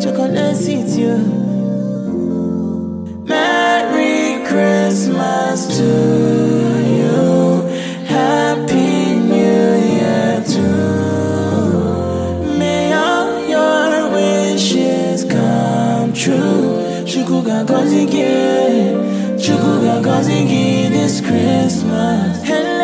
chocolate seats you. Merry Christmas to you. Happy New Year too. May all your wishes come true. Chukuga Kozigi this Christmas.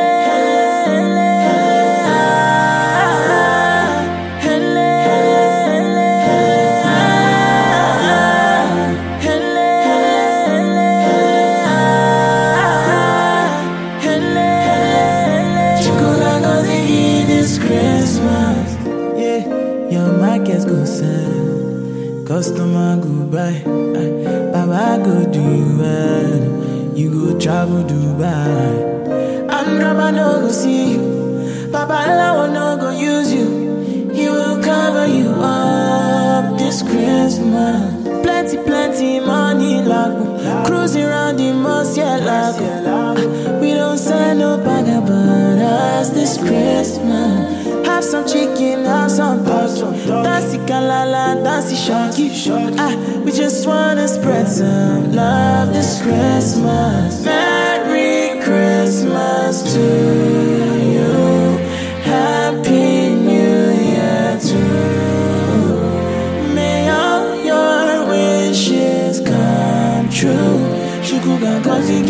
Your markets go sell, customer go buy, Baba go do well, you go travel Dubai. And Rama no go see you, Baba Lawa no go use you. He will cover you up this Christmas. Plenty money like cruising around the most, yeah, like we don't send no bag about us this Christmas. Have some chicken, have some pork. Dance the kalala, dance the shocky. We just wanna spread some love this Christmas. Merry Christmas to you. Happy New Year too. May all your wishes come true. Chukuga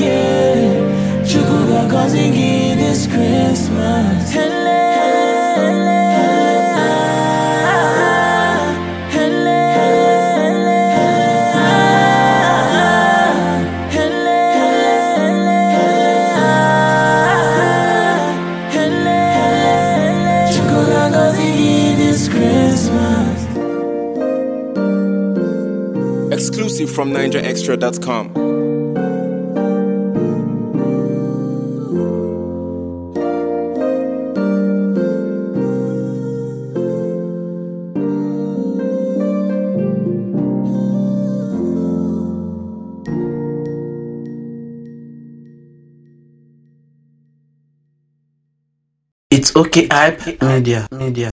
Kozigi this Christmas. Exclusive from NinjaExtra.com. It's okay, hype media.